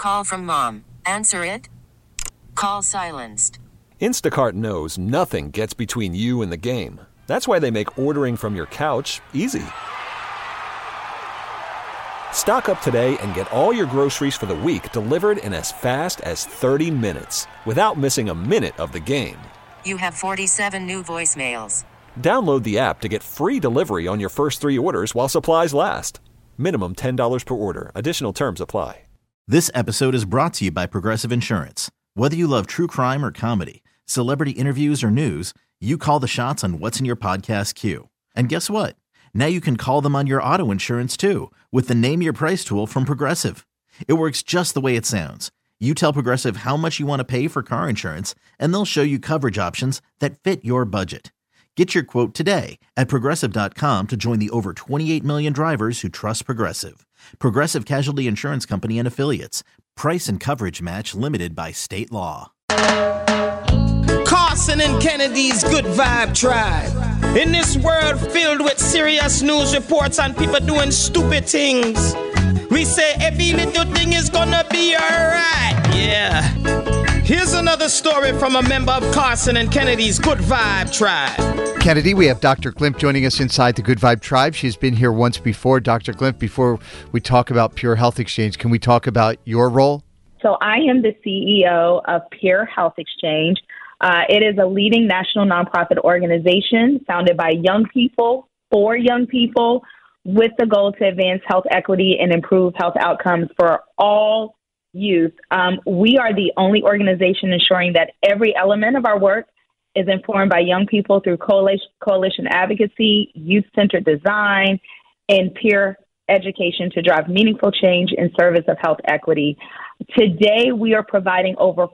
Call from mom. Answer it. Call silenced. Instacart knows nothing gets between you and the game. That's why they make ordering from your couch easy. Stock up today and get all your groceries for the week delivered in as fast as 30 minutes without missing a minute of the game. You have 47 new voicemails. Download the app to get free delivery on your first 3 orders while supplies last. Minimum $10 per order. Additional terms apply. This episode is brought to you by Progressive Insurance. Whether you love true crime or comedy, celebrity interviews or news, you call the shots on what's in your podcast queue. And guess what? Now you can call them on your auto insurance too with the Name Your Price tool from Progressive. It works just the way it sounds. You tell Progressive how much you want to pay for car insurance, and they'll show you coverage options that fit your budget. Get your quote today at Progressive.com to join the over 28 million drivers who trust Progressive. Progressive Casualty Insurance Company and Affiliates. Price and coverage match limited by state law. Carson and Kennedy's Good Vibe Tribe. In this world filled with serious news reports and people doing stupid things, we say every little thing is gonna be alright. Yeah. Here's another story from a member of Carson and Kennedy's Good Vibe Tribe. Kennedy, we have Dr. Glimp joining us inside the Good Vibe Tribe. She's been here once before. Dr. Glimp, before we talk about Pure Health Exchange, can we talk about your role? So I am the CEO of Pure Health Exchange. It is a leading national nonprofit organization founded by young people, for young people, with the goal to advance health equity and improve health outcomes for all youth. We are the only organization ensuring that every element of our work is informed by young people through coalition advocacy, youth-centered design, and peer education to drive meaningful change in service of health equity. Today, we are providing over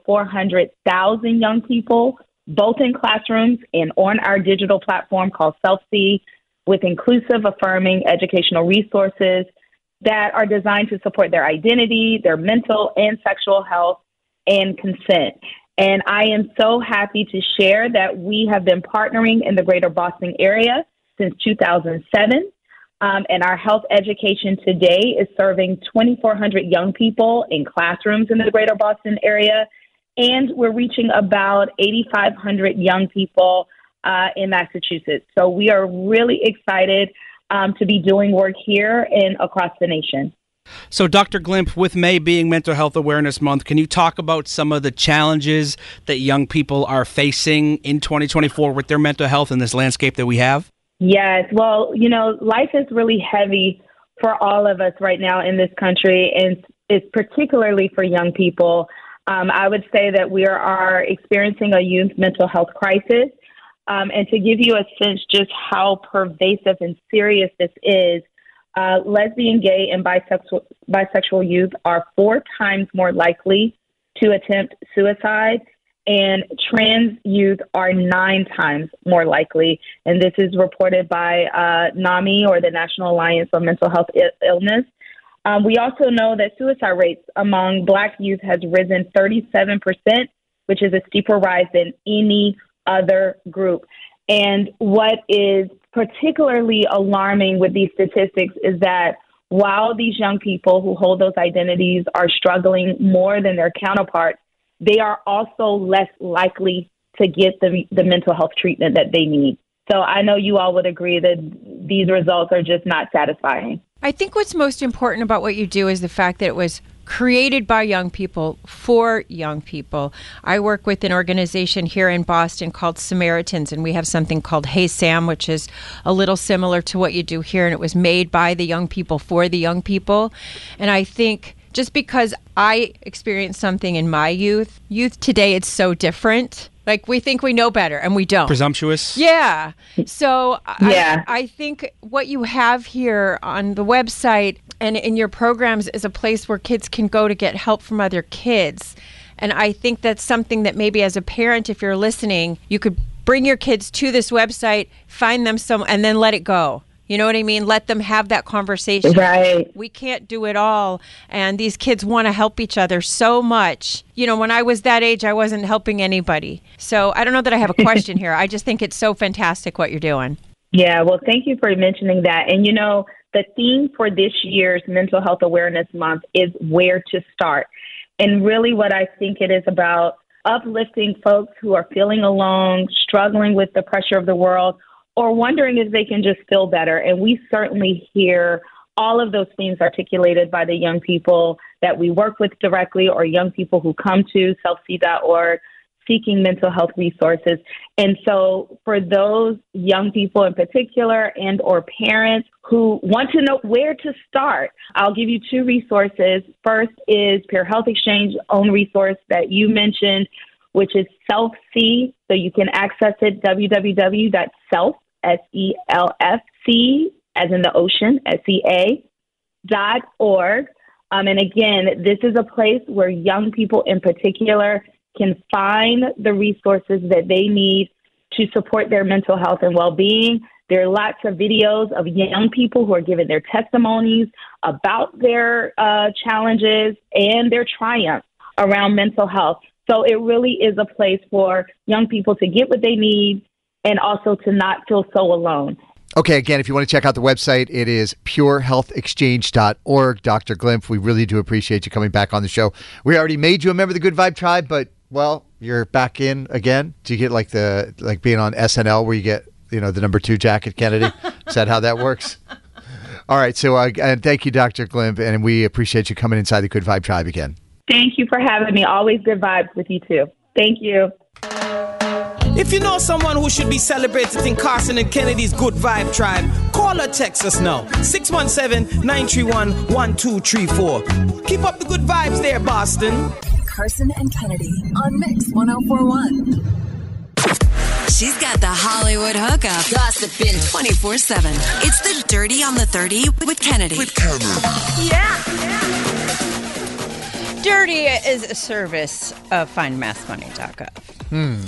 400,000 young people, both in classrooms and on our digital platform called Self-See, with inclusive, affirming educational resources that are designed to support their identity, their mental and sexual health, and consent. And I am so happy to share that we have been partnering in the greater Boston area since 2007. And our health education today is serving 2,400 young people in classrooms in the greater Boston area. And we're reaching about 8,500 young people in Massachusetts. So we are really excited to be doing work here and across the nation. So, Dr. Glimp, with May being Mental Health Awareness Month, can you talk about some of the challenges that young people are facing in 2024 with their mental health in this landscape that we have? Yes. Well, life is really heavy for all of us right now in this country, and it's particularly for young people. I would say that we are experiencing a youth mental health crisis. And to give you a sense just how pervasive and serious this is, lesbian, gay, and bisexual youth are 4 times more likely to attempt suicide, and trans youth are 9 times more likely. And this is reported by NAMI, or the National Alliance on Mental Health Illness. We also know that suicide rates among Black youth has risen 37%, which is a steeper rise than any other group. And what is particularly alarming with these statistics is that while these young people who hold those identities are struggling more than their counterparts, they are also less likely to get the mental health treatment that they need. So I know you all would agree that these results are just not satisfying. I think what's most important about what you do is the fact that it was created by young people for young people. I work with an organization here in Boston called Samaritans, and we have something called Hey Sam, which is a little similar to what you do here, and it was made by the young people for the young people. And I think just because I experienced something in my youth today, it's so different. Like, we think we know better, and we don't. Presumptuous? Yeah. So Yeah. I think what you have here on the website and in your programs is a place where kids can go to get help from other kids. And I think that's something that maybe as a parent, if you're listening, you could bring your kids to this website, find them and then let it go. You know what I mean? Let them have that conversation. Right. We can't do it all. And these kids want to help each other so much. When I was that age, I wasn't helping anybody. So I don't know that I have a question here. I just think it's so fantastic what you're doing. Yeah, well, thank you for mentioning that. And, the theme for this year's Mental Health Awareness Month is where to start. And really what I think it is about uplifting folks who are feeling alone, struggling with the pressure of the world, or wondering if they can just feel better. And we certainly hear all of those themes articulated by the young people that we work with directly or young people who come to selfc.org seeking mental health resources. And so for those young people in particular and or parents who want to know where to start, I'll give you two resources. First is Peer Health Exchange own resource that you mentioned, which is SELFC. So you can access it, www.self, SELFC, as in the ocean, SEA.org. And again, this is a place where young people in particular can find the resources that they need to support their mental health and well-being. There are lots of videos of young people who are giving their testimonies about their challenges and their triumphs around mental health. So it really is a place for young people to get what they need and also to not feel so alone. Okay, again, if you want to check out the website, it is purehealthexchange.org. Dr. Glimpf, we really do appreciate you coming back on the show. We already made you a member of the Good Vibe Tribe, but, well, you're back in again. Do you get like being on SNL where you get, the number 2 jacket, Kennedy? Is that how that works? All right, so and thank you, Dr. Glimpf, and we appreciate you coming inside the Good Vibe Tribe again. Thank you for having me. Always good vibes with you, too. Thank you. If you know someone who should be celebrated in Carson and Kennedy's Good Vibe Tribe, call or text us now. 617-931-1234. Keep up the good vibes there, Boston. Carson and Kennedy on Mix 104.1. She's got the Hollywood hookup. Gossiping 24/7. It's the Dirty on the 30 with Kennedy. Yeah. Dirty is a service of findmassmoney.gov.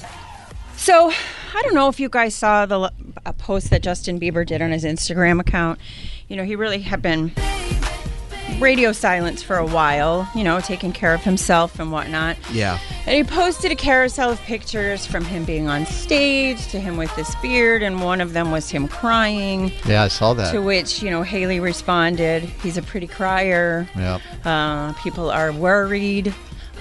So, I don't know if you guys saw a post that Justin Bieber did on his Instagram account. He really had been radio silence for a while, taking care of himself and whatnot. Yeah. And he posted a carousel of pictures from him being on stage to him with this beard, and one of them was him crying. Yeah, I saw that. To which, Haley responded, he's a pretty crier. Yeah. People are worried.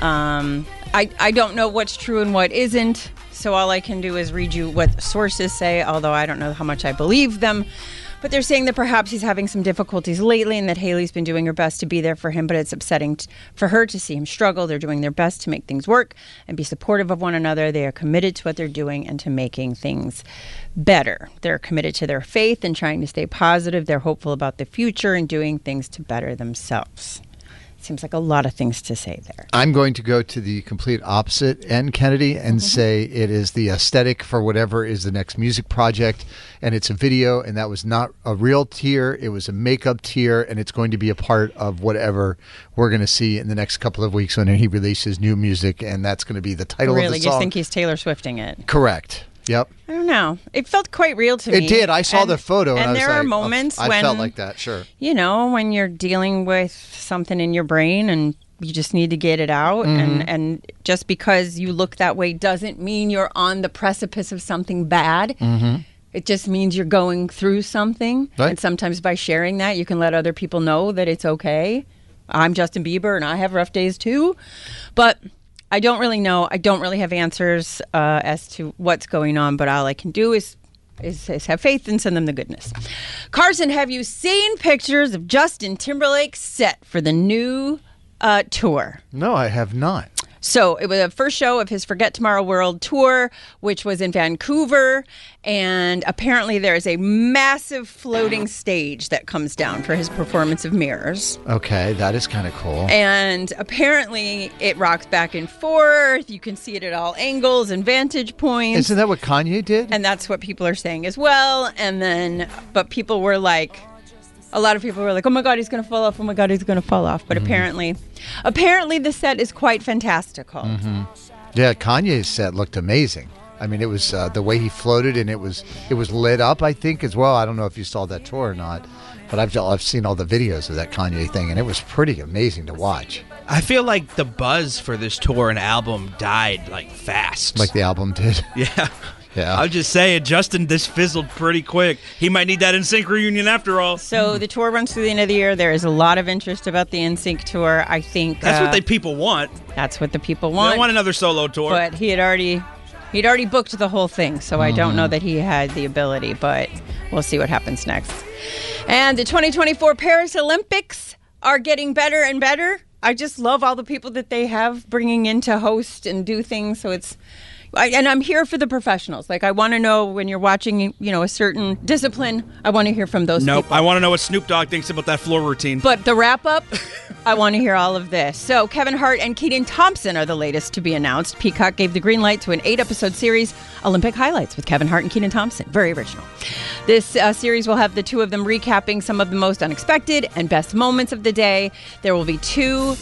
I don't know what's true and what isn't. So all I can do is read you what sources say, although I don't know how much I believe them. But they're saying that perhaps he's having some difficulties lately and that Haley's been doing her best to be there for him, but it's upsetting for her to see him struggle. They're doing their best to make things work and be supportive of one another. They are committed to what they're doing and to making things better. They're committed to their faith and trying to stay positive. They're hopeful about the future and doing things to better themselves. Seems like a lot of things to say there. I'm going to go to the complete opposite end, Kennedy, and say it is the aesthetic for whatever is the next music project, and it's a video, and that was not a real tear. It was a makeup tear, and it's going to be a part of whatever we're going to see in the next couple of weeks when he releases new music, and that's going to be the title of the song. Really? You think he's Taylor Swifting it? Correct. Yep. I don't know. It felt quite real to me. It did. I saw the photo. And I was there are moments when I felt like that, sure. When you're dealing with something in your brain and you just need to get it out. And just because you look that way doesn't mean you're on the precipice of something bad. It just means you're going through something. Right. And sometimes by sharing that, you can let other people know that it's okay. I'm Justin Bieber and I have rough days too. But I don't really know. I don't really have answers as to what's going on, but all I can do is have faith and send them the goodness. Carson, have you seen pictures of Justin Timberlake's set for the new tour? No, I have not. So it was the first show of his Forget Tomorrow World Tour, which was in Vancouver. And apparently there is a massive floating stage that comes down for his performance of Mirrors. Okay, that is kind of cool. And apparently it rocks back and forth. You can see it at all angles and vantage points. Isn't that what Kanye did? And that's what people are saying as well. And then, but people were like, a lot of people were like, oh my God, he's going to fall off. Oh my God, he's going to fall off. But apparently the set is quite fantastical. Yeah, Kanye's set looked amazing. I mean, it was the way he floated, and it was lit up, I think, as well. I don't know if you saw that tour or not, but I've seen all the videos of that Kanye thing, and it was pretty amazing to watch. I feel like the buzz for this tour and album died fast. Like the album did. Yeah. Yeah. I was just saying, Justin, this fizzled pretty quick. He might need that NSYNC reunion after all. So the tour runs through the end of the year. There is a lot of interest about the NSYNC tour. I think That's what people want. That's what the people They want. don't want another solo tour. But he'd already booked the whole thing, so I don't know that he had the ability, but we'll see what happens next. And the 2024 Paris Olympics are getting better and better. I just love all the people that they have bringing in to host and do things. So and I'm here for the professionals. Like, I want to know when you're watching, a certain discipline, I want to hear from those people. I want to know what Snoop Dogg thinks about that floor routine. But the wrap-up, I want to hear all of this. So Kevin Hart and Keaton Thompson are the latest to be announced. Peacock gave the green light to an 8-episode series, Olympic Highlights, with Kevin Hart and Keaton Thompson. Very original. This series will have the two of them recapping some of the most unexpected and best moments of the day. There will be 2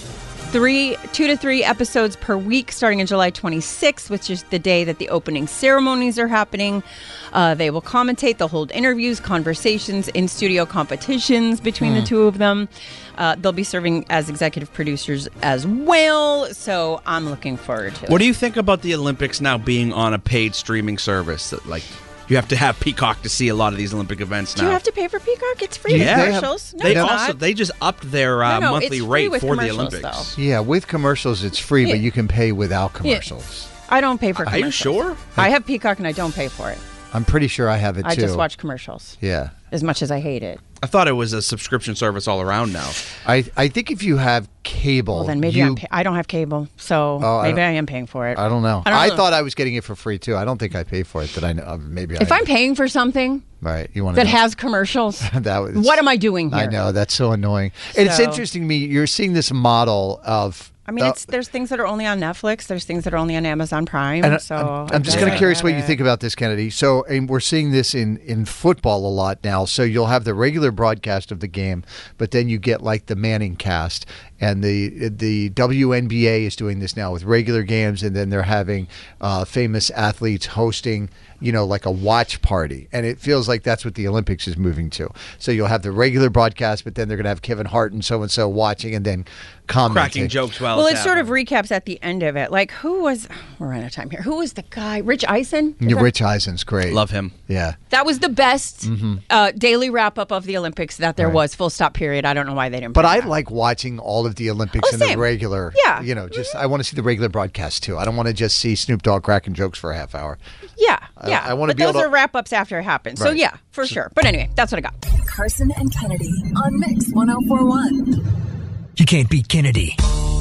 to 3 episodes per week starting on July 26th, which is the day that the opening ceremonies are happening. They will commentate, they'll hold interviews, conversations, in-studio competitions between the two of them. They'll be serving as executive producers as well, so I'm looking forward to it. What do you think about the Olympics now being on a paid streaming service? Like, you have to have Peacock to see a lot of these Olympic events now. Do you have to pay for Peacock? It's free with commercials. They just upped their monthly rate for the Olympics. Though. Yeah, with commercials it's free, but you can pay without commercials. Yeah. I don't pay for commercials. Are you sure? I have Peacock and I don't pay for it. I'm pretty sure I have it too. I just watch commercials. Yeah. As much as I hate it. I thought it was a subscription service all around now. I think if you have cable, well, then maybe I don't have cable, so maybe I am paying for it. I don't know. I thought I was getting it for free too. I don't think I pay for it. That I know. If I'm paying for something, right, you want that has commercials. What am I doing here? I know, that's so annoying. And it's interesting to me. You're seeing this model of. I mean, there's things that are only on Netflix. There's things that are only on Amazon Prime. And I'm just kind of curious what you think about this, Kennedy. So, and we're seeing this in football a lot now. So you'll have the regular broadcast of the game, but then you get like the Manning cast. And the WNBA is doing this now with regular games, and then they're having famous athletes hosting, like a watch party. And it feels like that's what the Olympics is moving to. So you'll have the regular broadcast, but then they're going to have Kevin Hart and so-and-so watching and then commenting. Cracking jokes well, it sort of recaps at the end of it. Like, we're out of time here. Who was the guy? Rich Eisen? Rich Eisen's great. Love him. Yeah. That was the best daily wrap-up of the Olympics that there was, full stop, period. I don't know why they didn't. But I like watching all of the Olympics in the regular. Yeah. I want to see the regular broadcast too. I don't want to just see Snoop Dogg cracking jokes for a half hour. Yeah. I want to be able to. But those are wrap-ups after it happens. Right. So yeah, for sure. But anyway, that's what I got. Carson and Kennedy on Mix 104.1. You can't beat Kennedy.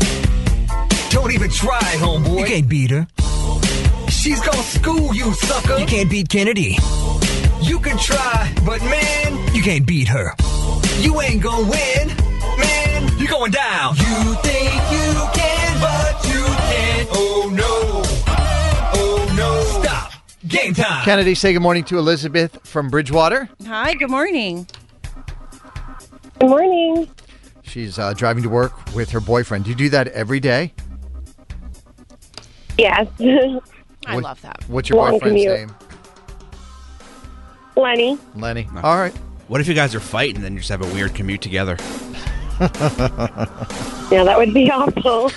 Don't even try, homeboy. You can't beat her. She's gonna school you, sucker. You can't beat Kennedy. You can try, but man, you can't beat her. You ain't gonna win, man. You're going down. You think you can, but you can't. Oh no. Oh no. Stop. Game time. Kennedy, say good morning to Elizabeth from Bridgewater. Hi, good morning. Good morning. She's driving to work with her boyfriend. Do you do that every day? Yes. I love that. What's your boyfriend's name? Lenny. Lenny. All right. What if you guys are fighting and then you just have a weird commute together? Yeah, that would be awful.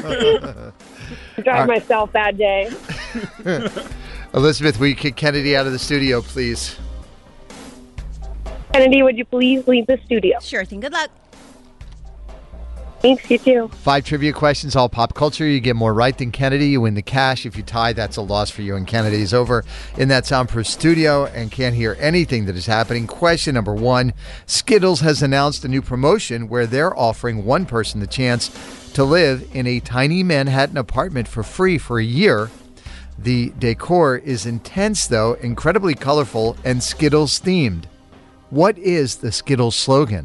Drive myself that day. Elizabeth, will you kick Kennedy out of the studio, please? Kennedy, would you please leave the studio? Sure thing. Good luck. Thanks, you too. 5 trivia questions, all pop culture. You get more right than Kennedy. You win the cash. If you tie, that's a loss for you. And Kennedy is over in that soundproof studio and can't hear anything that is happening. Question number 1. Skittles has announced a new promotion where they're offering one person the chance to live in a tiny Manhattan apartment for free for a year. The decor is intense, though, incredibly colorful, and Skittles themed. What is the Skittles slogan?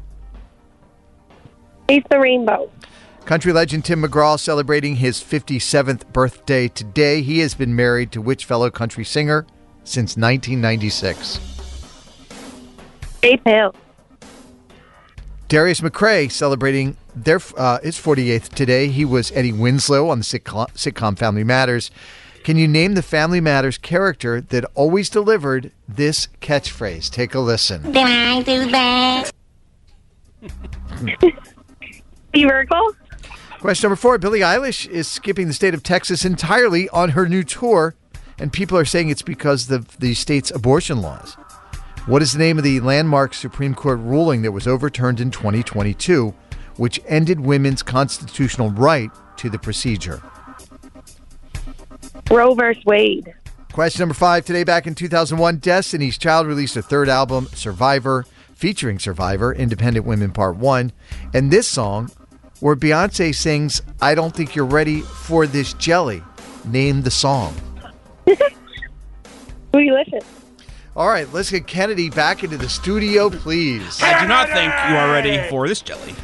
Face the rainbow. Country legend Tim McGraw celebrating his 57th birthday today. He has been married to which fellow country singer since 1996? Faith Hill. Darius McCrae celebrating his 48th today. He was Eddie Winslow on the sitcom Family Matters. Can you name the Family Matters character that always delivered this catchphrase? Take a listen. Did I do that? Steve Urkel. Question number 4. Billie Eilish is skipping the state of Texas entirely on her new tour. and people are saying it's because of the state's abortion laws. What is the name of the landmark Supreme Court ruling that was overturned in 2022, which ended women's constitutional right to the procedure? Roe vs. Wade. Question number 5. Today, back in 2001, Destiny's Child released a third album, Survivor, featuring Survivor, Independent Women Part 1. And this song, where Beyonce sings, I don't think you're ready for this jelly. Name the song. Bootylicious. All right, let's get Kennedy back into the studio, please. I do not think you are ready for this jelly.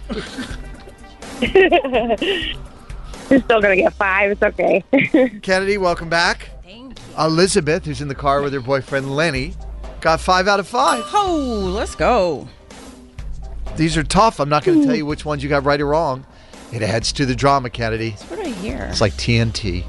You're still going to get 5. It's okay. Kennedy, welcome back. Thank you. Elizabeth, who's in the car with her boyfriend Lenny, got 5 out of 5. Oh, let's go. These are tough. I'm not going to tell you which ones you got right or wrong. It adds to the drama, Kennedy. What do I hear? It's like TNT.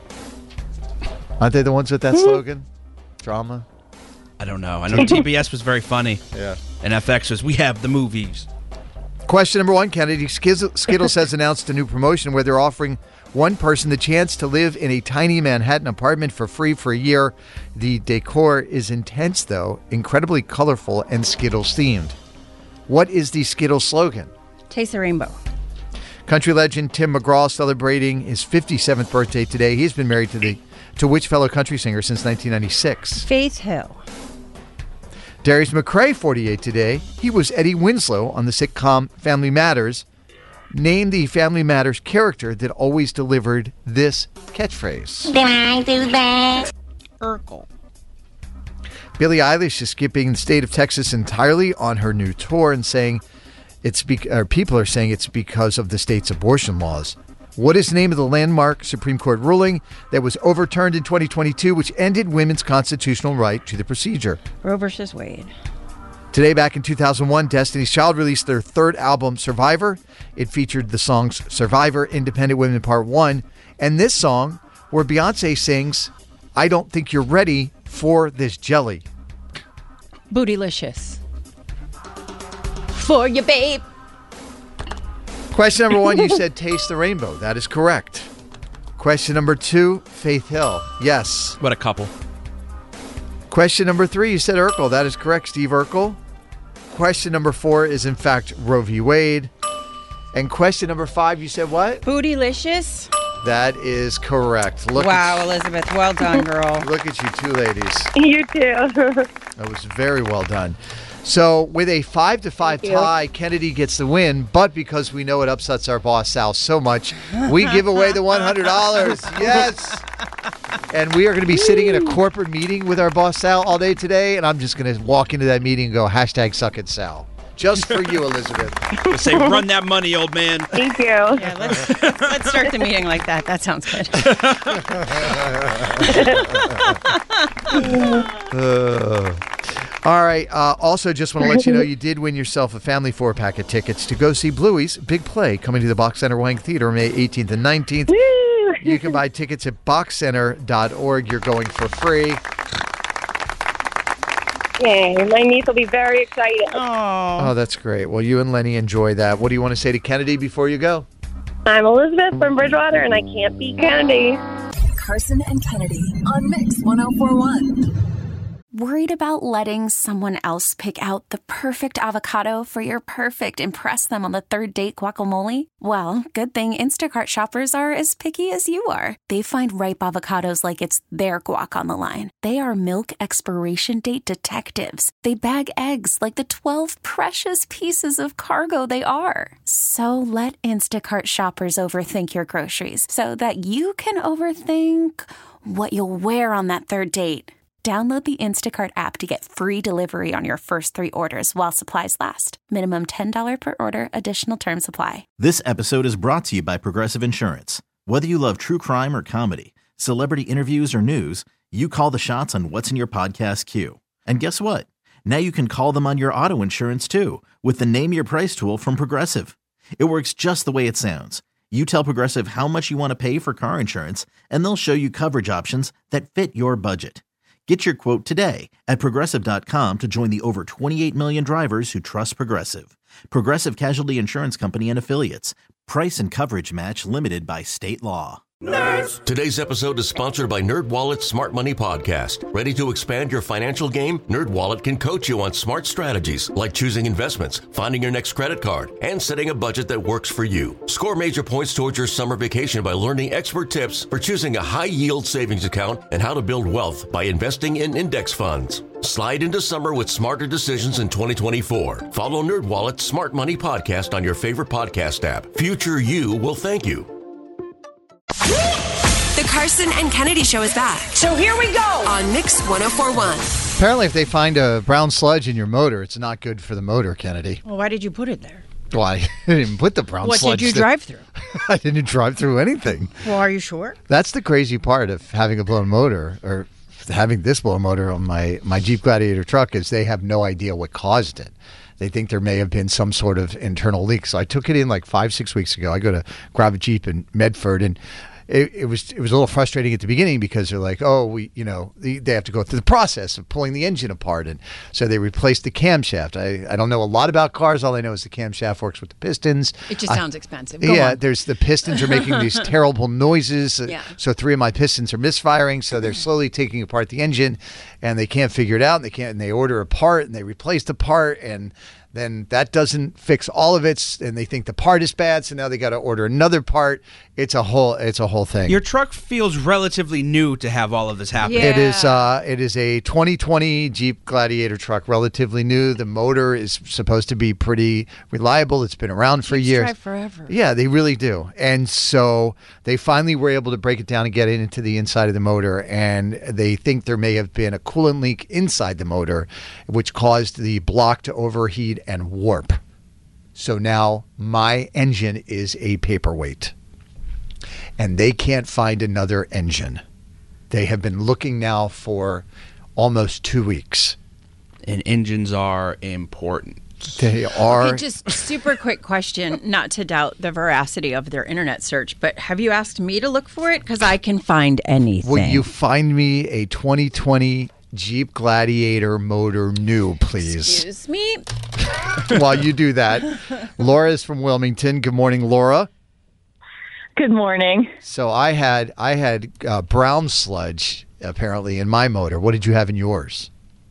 Aren't they the ones with that slogan? Drama? I don't know. I know TBS was very funny. Yeah. And FX was, we have the movies. Question number 1, Kennedy. Skittles has announced a new promotion where they're offering one person the chance to live in a tiny Manhattan apartment for free for a year. The decor is intense, though, incredibly colorful and Skittles themed. What is the Skittles slogan? Taste the rainbow. Country legend Tim McGraw celebrating his 57th birthday today. He's been married to which fellow country singer since 1996? Faith Hill. Darius McCrae, 48 today. He was Eddie Winslow on the sitcom Family Matters. Name the Family Matters character that always delivered this catchphrase. Did I do that? Urkel. Billie Eilish is skipping the state of Texas entirely on her new tour and saying people are saying it's because of the state's abortion laws. What is the name of the landmark Supreme Court ruling that was overturned in 2022, which ended women's constitutional right to the procedure? Roe vs. Wade. Today, back in 2001, Destiny's Child released their third album, Survivor. It featured the songs Survivor, Independent Women Part 1, and this song where Beyonce sings, I don't think you're ready for this jelly. Bootylicious. For you, babe. Question number 1, you said Taste the Rainbow. That is correct. Question number 2, Faith Hill. Yes. What a couple. Question number 3, you said Urkel. That is correct, Steve Urkel. Question number 4 is, in fact, Roe v. Wade. And question number 5, you said what? Bootylicious. That is correct. Wow, Elizabeth. Well done, girl. Look at you two ladies. You too. That was very well done. So with a 5-5 tie, Kennedy gets the win. But because we know it upsets our boss, Sal, so much, we give away the $100. Yes. And we are going to be sitting in a corporate meeting with our boss, Sal, all day today. And I'm just going to walk into that meeting and go, #SuckItSal. Just for you, Elizabeth. Just say, run that money, old man. Thank you. Yeah, let's start the meeting like that. That sounds good. All right. Also, just want to let you know you did win yourself a family 4-pack of tickets to go see Bluey's Big Play coming to the Box Center Wang Theater May 18th and 19th. Woo! You can buy tickets at boxcenter.org. You're going for free. Yay, my niece will be very excited. Oh, that's great. Well, you and Lenny enjoy that. What do you want to say to Kennedy before you go? I'm Elizabeth from Bridgewater, and I can't beat Kennedy. Carson and Kennedy on Mix 104.1. Worried about letting someone else pick out the perfect avocado for your perfect impress them on the third date guacamole? Well, good thing Instacart shoppers are as picky as you are. They find ripe avocados like it's their guac on the line. They are milk expiration date detectives. They bag eggs like the 12 precious pieces of cargo they are. So let Instacart shoppers overthink your groceries so that you can overthink what you'll wear on that third date. Download the Instacart app to get free delivery on your first 3 orders while supplies last. Minimum $10 per order. Additional terms apply. This episode is brought to you by Progressive Insurance. Whether you love true crime or comedy, celebrity interviews or news, you call the shots on what's in your podcast queue. And guess what? Now you can call them on your auto insurance too with the Name Your Price tool from Progressive. It works just the way it sounds. You tell Progressive how much you want to pay for car insurance, and they'll show you coverage options that fit your budget. Get your quote today at Progressive.com to join the over 28 million drivers who trust Progressive. Progressive Casualty Insurance Company and Affiliates. Price and coverage match limited by state law. Nerds! Today's episode is sponsored by NerdWallet's Smart Money Podcast. Ready to expand your financial game? NerdWallet can coach you on smart strategies like choosing investments, finding your next credit card, and setting a budget that works for you. Score major points towards your summer vacation by learning expert tips for choosing a high-yield savings account and how to build wealth by investing in index funds. Slide into summer with smarter decisions in 2024. Follow NerdWallet's Smart Money Podcast on your favorite podcast app. Future you will thank you. The Carson and Kennedy Show is back. So here we go on Mix 104.1. Apparently, if they find a brown sludge in your motor, it's not good for the motor, Kennedy. Well, why did you put it there? Well, I didn't put the brown sludge. What did you drive through? I didn't drive through anything. Well, are you sure? That's the crazy part of having a blown motor, or having this blown motor on my Jeep Gladiator truck, is they have no idea what caused it. They think there may have been some sort of internal leak. So I took it in like 5-6 weeks ago. I go to grab a Jeep in Medford, and it was a little frustrating at the beginning because they're like, they have to go through the process of pulling the engine apart, and so they replaced the camshaft. I don't know a lot about cars. All I know is the camshaft works with the pistons. It just sounds expensive. Go on. There's the pistons are making these terrible noises. Yeah. So 3 of my pistons are misfiring. So they're slowly taking apart the engine, and they can't figure it out. And they order a part, and they replace the part, and then that doesn't fix all of it, and they think the part is bad, so now they got to order another part. It's a whole thing. Your truck feels relatively new to have all of this happen. Yeah. It is a 2020 Jeep Gladiator truck, relatively new. The motor is supposed to be pretty reliable. It's been around for years. Drive forever. Yeah, they really do. And so they finally were able to break it down and get it into the inside of the motor, and they think there may have been a coolant leak inside the motor, which caused the block to overheat and warp. So now my engine is a paperweight, and they can't find another engine. They have been looking now for almost 2 weeks. And engines are important. They are. Okay, just super quick question, not to doubt the veracity of their internet search, but have you asked me to look for it? Because I can find anything. Will you find me a 2020 Jeep Gladiator motor new, please? Excuse me? While you do that, Laura is from Wilmington. Good morning, Laura. Good morning. So I had brown sludge apparently in my motor. What did you have in yours?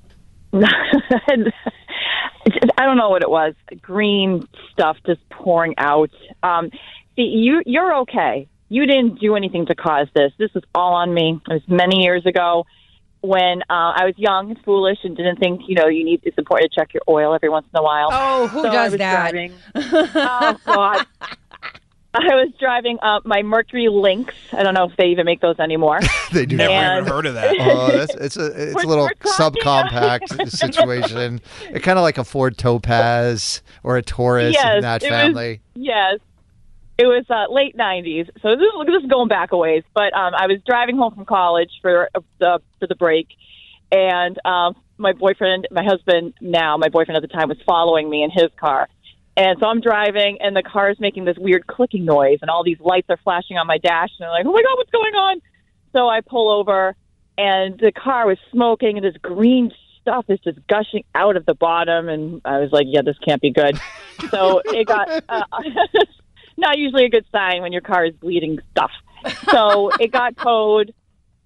I don't know what it was. Green stuff just pouring out. See, you're okay. You didn't do anything to cause this. This was all on me. It was many years ago when I was young and foolish and didn't think, it's important to check your oil every once in a while. Oh, who does that? Oh, God. I was driving my Mercury Lynx. I don't know if they even make those anymore. They do. Never even heard of that. It's a little subcompact situation. It's kind of like a Ford Topaz or a Taurus in that family. It was late 90s. So this is going back a ways. But I was driving home from college for the break, and my boyfriend at the time, was following me in his car. And so I'm driving, and the car is making this weird clicking noise, and all these lights are flashing on my dash, and I'm like, oh, my God, what's going on? So I pull over, and the car was smoking, and this green stuff is just gushing out of the bottom, and I was like, yeah, this can't be good. So it got not usually a good sign when your car is bleeding stuff. So it got towed.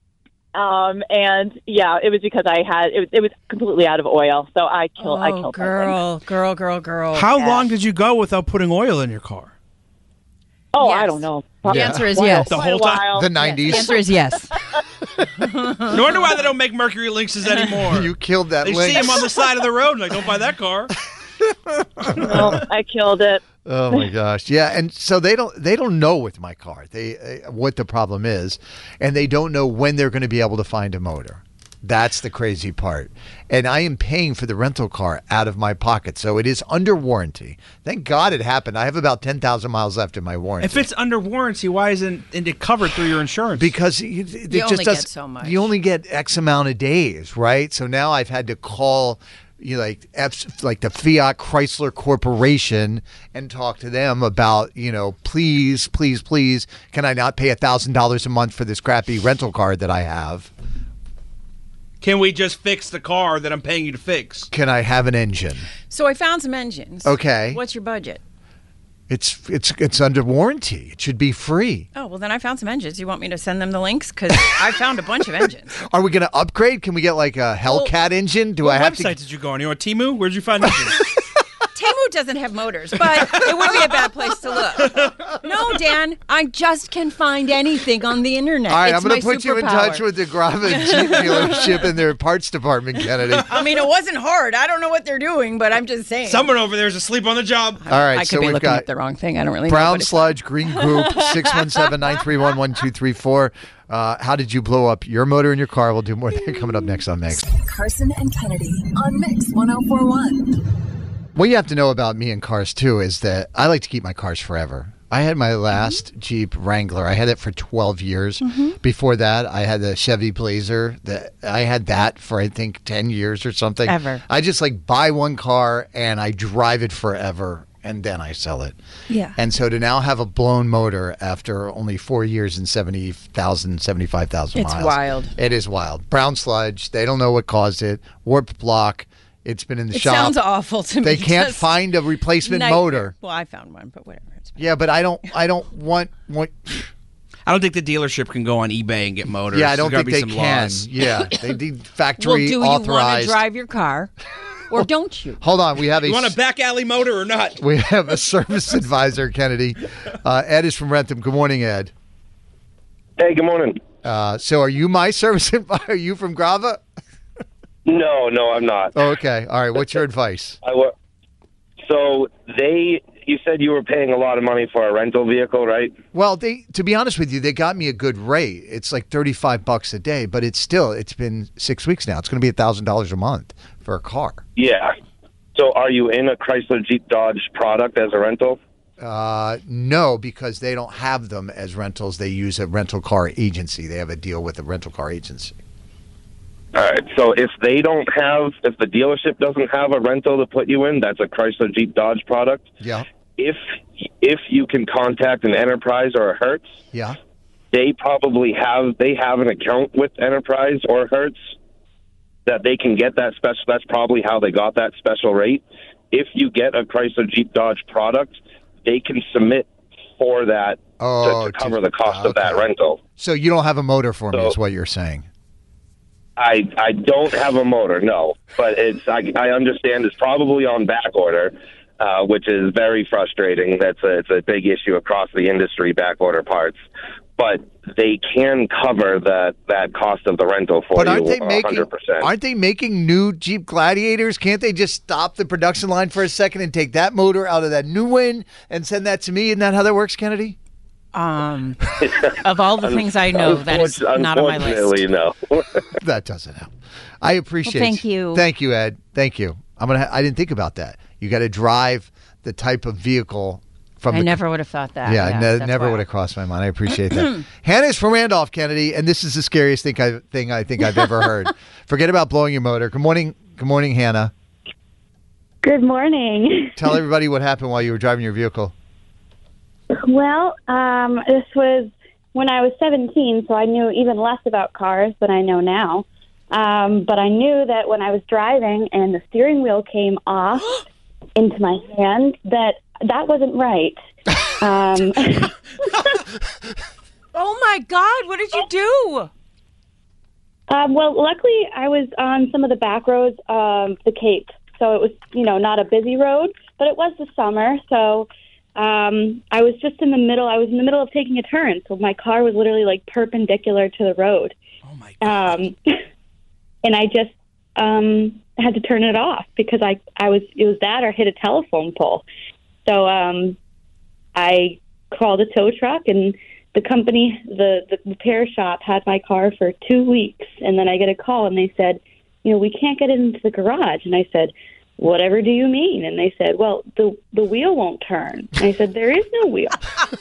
And yeah, it was because it was completely out of oil. So I killed girl. How long did you go without putting oil in your car? Oh, yes. I don't know. The answer is yes. The whole time? The 90s. The answer is yes. No wonder why they don't make Mercury Lynxes anymore. You killed that They Lynx. see him on the side of the road and like, don't buy that car. No, I killed it. Oh my gosh. Yeah, and so they don't know with my car what the problem is, and they don't know when they're going to be able to find a motor. That's the crazy part. And I am paying for the rental car out of my pocket, so it is under warranty. Thank God it happened. I have about 10,000 miles left in my warranty. If it's under warranty, why isn't it covered through your insurance? Because you only get so much. You only get X amount of days, right? So now I've had to call like the Fiat Chrysler Corporation and talk to them about, please, can I not pay $1,000 a month for this crappy rental car that I have? Can we just fix the car that I'm paying you to fix? Can I have an engine? So I found some engines. Okay. What's your budget? It's under warranty. It should be free. Oh, well, then I found some engines. You want me to send them the links? Because I found a bunch of engines. Are we going to upgrade? Can we get like a Hellcat engine? Do I have to? What website did you go on? You on Temu? Where'd you find engines? Temu doesn't have motors, but it wouldn't be a bad place to look. No, Dan, I just can find anything on the internet. All right, it's I'm going to put you in touch with the Grava Jeep dealership in their parts department, Kennedy. I mean, it wasn't hard. I don't know what they're doing, but I'm just saying. Someone over there is asleep on the job. All right, I could be looking at the wrong thing. I don't really know. Brown Sludge, Green Group, 617-931-1234. How did you blow up your motor in your car? We'll do more of that coming up next on Mix. Carson and Kennedy on Mix 104.1. What you have to know about me and cars, too, is that I like to keep my cars forever. I had my last Jeep Wrangler. I had it for 12 years. Before that, I had the Chevy Blazer. I had that for, I think, 10 years or something. Ever. I just, buy one car, and I drive it forever, and then I sell it. Yeah. And so to now have a blown motor after only 4 years and 75,000 miles. It's wild. It is wild. Brown sludge. They don't know what caused it. Warped block. It's been in the shop. It sounds awful to me. They can't find a replacement motor. Well, I found one, but whatever. Yeah, but I don't want. I don't think the dealership can go on eBay and get motors. Yeah, I don't think they can. Laws. Yeah, they need factory authorized. Well, do you want to drive your car, or don't you? Hold on, we have You want a back alley motor or not? We have a service advisor, Kennedy. Ed is from Rentham. Good morning, Ed. Hey, good morning. So, are you my service advisor? Are you from Grava? No, I'm not. Oh, okay. All right. What's your advice? You said you were paying a lot of money for a rental vehicle, right? Well, to be honest with you, they got me a good rate. It's like $35 a day, but it's been 6 weeks now. It's going to be $1,000 a month for a car. Yeah. So are you in a Chrysler Jeep Dodge product as a rental? No, because they don't have them as rentals. They use a rental car agency. They have a deal with a rental car agency. All right. So if the dealership doesn't have a rental to put you in, that's a Chrysler Jeep Dodge product. Yeah. If you can contact an Enterprise or a Hertz, yeah, they have an account with Enterprise or Hertz that they can get that special. That's probably how they got that special rate. If you get a Chrysler Jeep Dodge product, they can submit for that to cover the cost of that rental. So you don't have a motor for me, is what you're saying. I don't have a motor, no, but I understand it's probably on back order, which is very frustrating. It's a big issue across the industry, back order parts. But they can cover that cost of the rental for you 100%. Aren't they making new Jeep Gladiators? Can't they just stop the production line for a second and take that motor out of that new one and send that to me? Isn't that how that works, Kennedy? Of all the things I know, that is not on my list. Unfortunately, no. That doesn't help. I appreciate it. Thank you. Thank you, Ed. Thank you. I didn't think about that. You got to drive the type of vehicle from I never would have thought that. Yeah, never would have crossed my mind. I appreciate that. Hannah's from Randolph, Kennedy, and this is the scariest thing I think I've ever heard. Forget about blowing your motor. Good morning, Hannah. Good morning. Tell everybody what happened while you were driving your vehicle. Well, this was when I was 17, so I knew even less about cars than I know now. But I knew that when I was driving and the steering wheel came off into my hand, that wasn't right. Oh, my God. What did you do? Well, luckily, I was on some of the back roads of the Cape. So it was, not a busy road, but it was the summer. So I was just in the middle. I was in the middle of taking a turn. So my car was literally perpendicular to the road. Oh, my God. And I just had to turn it off because it was that or hit a telephone pole. So I called a tow truck, and the company, the repair shop, had my car for 2 weeks. And then I get a call, and they said, we can't get it into the garage. And I said, whatever do you mean? And they said, well, the wheel won't turn. And I said, there is no wheel.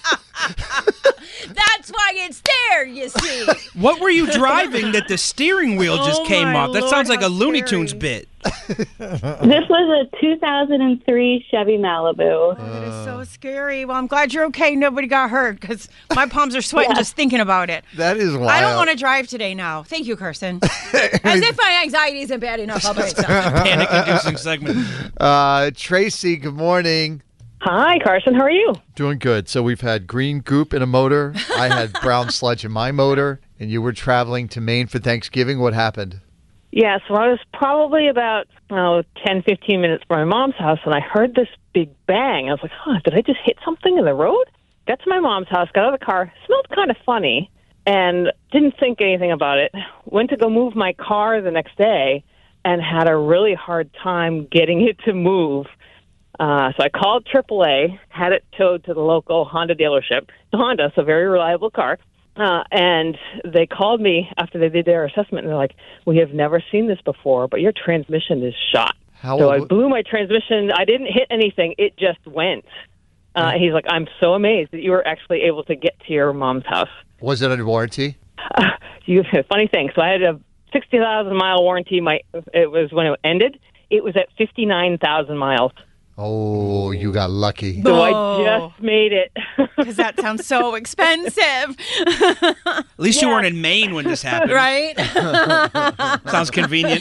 That's why it's there, you see. What were you driving that the steering wheel just came off? That sounds like a Looney Tunes bit. This was a 2003 Chevy Malibu. That is so scary. Well, I'm glad you're okay. Nobody got hurt because my palms are sweating just thinking about it. That is wild. I don't want to drive today now. Thank you, Carson. As if my anxiety isn't bad enough all by itself. Panic-inducing segment. Tracy, good morning. Hi, Carson. How are you? Doing good. So we've had green goop in a motor. I had brown sludge in my motor, and you were traveling to Maine for Thanksgiving. What happened? Yeah, so I was probably about 10, 15 minutes from my mom's house, and I heard this big bang. I was like, did I just hit something in the road? Got to my mom's house, got out of the car, smelled kind of funny, and didn't think anything about it. Went to go move my car the next day and had a really hard time getting it to move. So I called AAA, had it towed to the local Honda dealership. Honda, so very reliable car. And they called me after they did their assessment, and they're like, we have never seen this before, but your transmission is shot. So I blew my transmission. I didn't hit anything. It just went. He's like, I'm so amazed that you were actually able to get to your mom's house. Was it under warranty? Funny thing. So I had a 60,000-mile warranty. It was when it ended. It was at 59,000 miles. Oh, you got lucky. So I just made it. Because that sounds so expensive. At least you weren't in Maine when this happened. Right? Sounds convenient.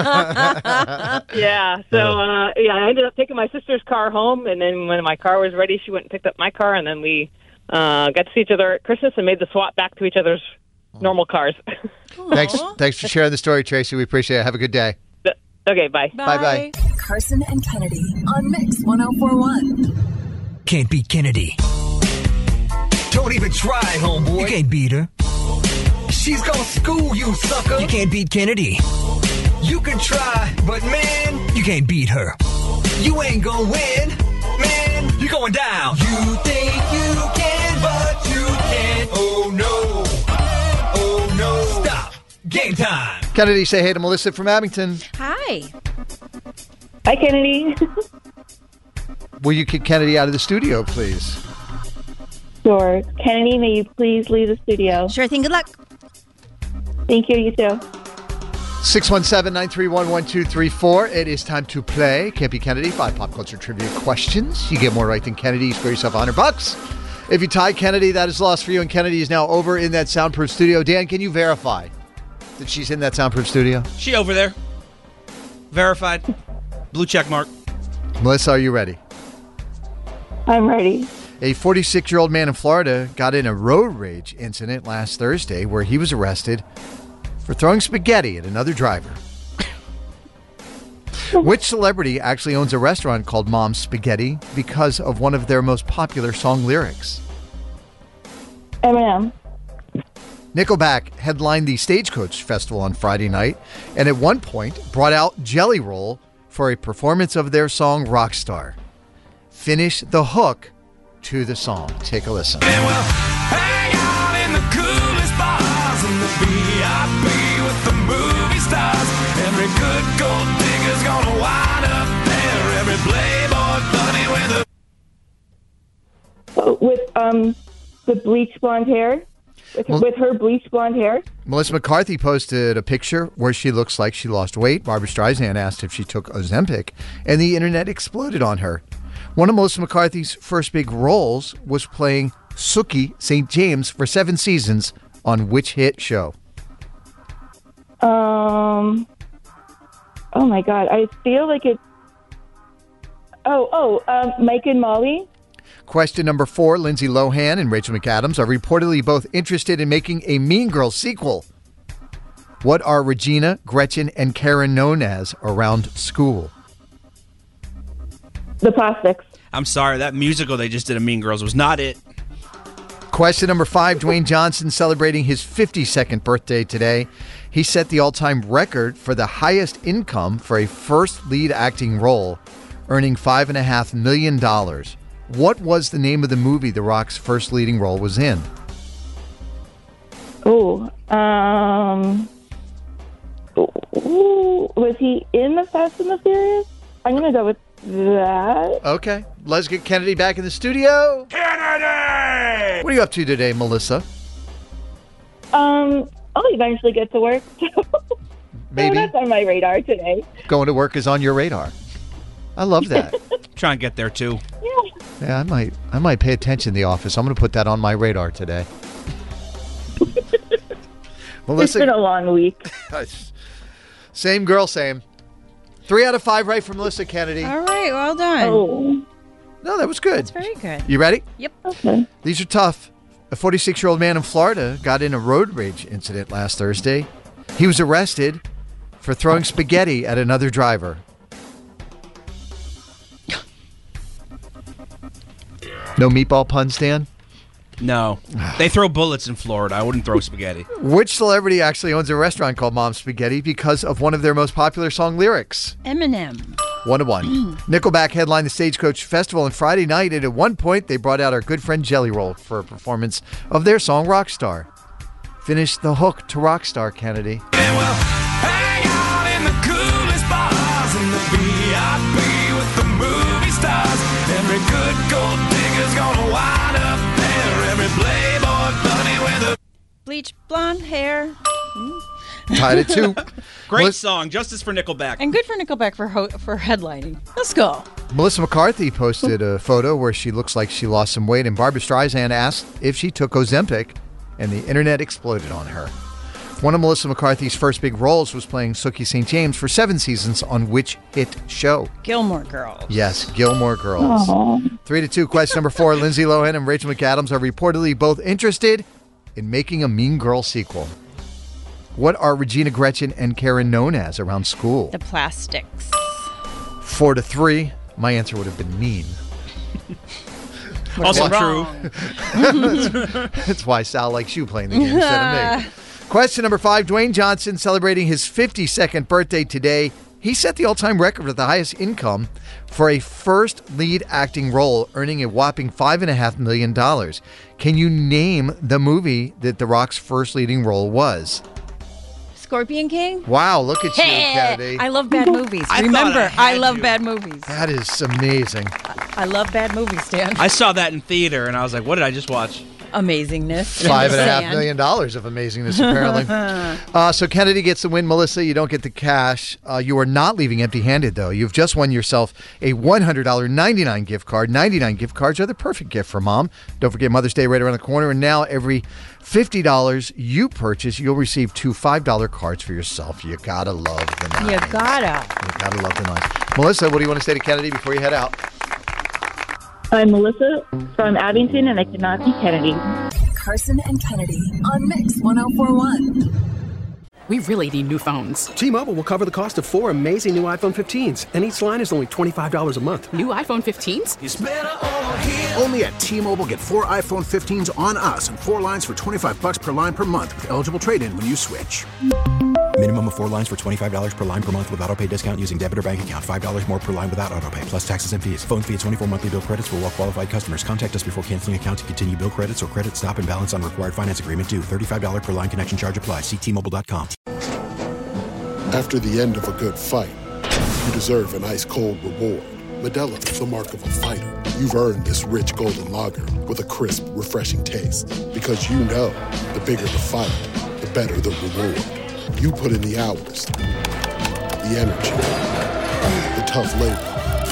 Yeah. So, I ended up taking my sister's car home, and then when my car was ready, she went and picked up my car, and then we got to see each other at Christmas and made the swap back to each other's normal cars. Thanks for sharing the story, Tracy. We appreciate it. Have a good day. Okay, bye. Bye-bye. Carson and Kennedy on Mix 1041. Can't beat Kennedy. Don't even try, homeboy. You can't beat her. She's gonna school you, sucker. You can't beat Kennedy. You can try, but man, you can't beat her. You ain't gonna win, man. You're going down. You think you can, but you can't. Oh no. Oh no. Stop. Game time. Kennedy, say hey to Melissa from Abington. Hi. Hi, Kennedy. Will you kick Kennedy out of the studio, please? Sure. Kennedy, may you please leave the studio? Sure thing. Good luck. Thank you. You too. 617-931-1234. It is time to play Can't Be Kennedy. 5 pop culture trivia questions. You get more right than Kennedy. You score yourself $100. If you tie Kennedy, that is lost for you, and Kennedy is now over in that soundproof studio. Dan, can you verify that she's in that soundproof studio? She over there. Verified. Blue check mark. Melissa, are you ready? I'm ready. A 46-year-old man in Florida got in a road rage incident last Thursday where he was arrested for throwing spaghetti at another driver. Which celebrity actually owns a restaurant called Mom's Spaghetti because of one of their most popular song lyrics? Eminem. Nickelback headlined the Stagecoach Festival on Friday night and at one point brought out Jelly Roll for a performance of their song Rockstar. Finish the hook to the song. Take a listen. And we'll hang out in the coolest bars in the VIP with the movie stars. Every good gold digger's gonna wind up there. Every playboy bunny with bleach blonde hair. With her bleach blonde hair. Melissa McCarthy posted a picture where she looks like she lost weight. Barbra Streisand asked if she took Ozempic, and the internet exploded on her. One of Melissa McCarthy's first big roles was playing Sookie St. James for 7 seasons on which hit show? Oh my God. I feel like it's... Mike and Molly. Question number 4, Lindsay Lohan and Rachel McAdams are reportedly both interested in making a Mean Girls sequel. What are Regina, Gretchen, and Karen known as around school? The Plastics. I'm sorry, that musical they just did of Mean Girls was not it. Question number 5, Dwayne Johnson celebrating his 52nd birthday today. He set the all-time record for the highest income for a first lead acting role, earning $5.5 million. What was the name of the movie The Rock's first leading role was in? Was he in the Fast and the Furious? I'm going to go with that. Okay, let's get Kennedy back in the studio. Kennedy! What are you up to today, Melissa? I'll eventually get to work. Maybe. So that's on my radar today. Going to work is on your radar. I love that. Try and get there too. Yeah, I might pay attention in the office. I'm going to put that on my radar today. Melissa, it's been a long week. Same girl, same. 3 out of 5 right from Melissa Kennedy. All right, well done. Oh. No, that was good. That's very good. You ready? Yep. Okay. These are tough. A 46-year-old man in Florida got in a road rage incident last Thursday. He was arrested for throwing spaghetti at another driver. No meatball puns, Dan? No. They throw bullets in Florida. I wouldn't throw spaghetti. Which celebrity actually owns a restaurant called Mom's Spaghetti because of one of their most popular song lyrics? Eminem. 1-1. Nickelback headlined the Stagecoach Festival on Friday night, and at one point, they brought out our good friend Jelly Roll for a performance of their song Rockstar. Finish the hook to Rockstar, Kennedy. Hang out in the coolest bars in the VIP with the movie stars. Every good gold digger's gonna wind up there. Every playboy bunny with a Bleach blonde hair. Tied at 2. Great song. Justice for Nickelback. And good for Nickelback for headlining. Let's go. Melissa McCarthy posted a photo where she looks like she lost some weight, and Barbra Streisand asked if she took Ozempic, and the internet exploded on her. One of Melissa McCarthy's first big roles was playing Sookie St. James for 7 seasons on which hit show? Gilmore Girls. Yes, Gilmore Girls. 3-2. Question number 4. Lindsay Lohan and Rachel McAdams are reportedly both interested in making a Mean Girl sequel. What are Regina Gretchen and Karen known as around school? The Plastics. 4-3. My answer would have been mean. Also true. That's why Sal likes you playing the game instead of me. Question number 5. Dwayne Johnson celebrating his 52nd birthday today. He set the all-time record for the highest income for a first lead acting role, earning a whopping $5.5 million. Can you name the movie that The Rock's first leading role was? Scorpion King? Wow, look at you, Kennedy. I love bad movies. Remember, I love bad movies. That is amazing. I love bad movies, Dan. I saw that in theater, and I was like, what did I just watch? Amazingness. $5.5 million of amazingness, apparently. So Kennedy gets the win. Melissa, you don't get the cash. You are not leaving empty-handed, though. You've just won yourself a $100 99 gift card. 99 gift cards are the perfect gift for Mom. Don't forget Mother's Day right around the corner. And now every $50 you purchase, you'll receive 2 $5 cards for yourself. You gotta love the nines. You gotta love the nines. Melissa, what do you want to say to Kennedy before you head out? I'm Melissa from Abington, and I cannot be Kennedy. Carson and Kennedy on Mix 1041. We really need new phones. T-Mobile will cover the cost of 4 amazing new iPhone 15s, and each line is only $25 a month. New iPhone 15s? It's better over here. Only at T-Mobile, get 4 iPhone 15s on us and 4 lines for $25 per line per month with eligible trade-in when you switch. Minimum of 4 lines for $25 per line per month with autopay discount using debit or bank account. $5 more per line without autopay, plus taxes and fees. Phone fee at 24 monthly bill credits for well-qualified customers. Contact us before canceling account to continue bill credits or credit stop and balance on required finance agreement due. $35 per line connection charge applies. See T-Mobile.com. After the end of a good fight, you deserve an ice-cold reward. Modelo is the mark of a fighter. You've earned this rich golden lager with a crisp, refreshing taste. Because you know, the bigger the fight, the better the reward. You put in the hours, the energy, the tough labor.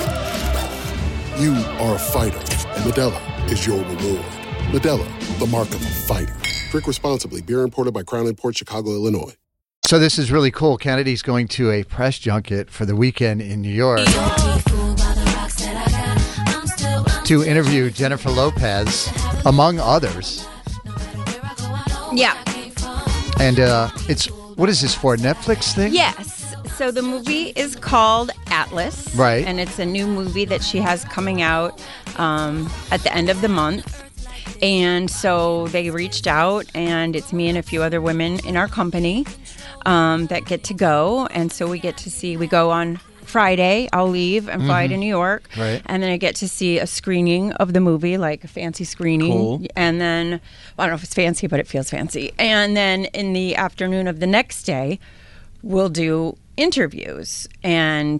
You are a fighter, and Modelo is your reward. Modelo, the mark of a fighter. Drink responsibly. Beer imported by Crown Imports, Chicago, Illinois. So this is really cool. Kennedy's going to a press junket for the weekend in New York to interview Jennifer Lopez, among others. Yeah. And what is this for, a Netflix thing? Yes. So the movie is called Atlas. Right. And it's a new movie that she has coming out at the end of the month. And so they reached out, and it's me and a few other women in our company that get to go. And so we go on Friday. I'll leave and fly to New York. Right. And then I get to see a screening of the movie, like a fancy screening. Cool. And then, I don't know if it's fancy, but it feels fancy. And then in the afternoon of the next day, we'll do interviews. And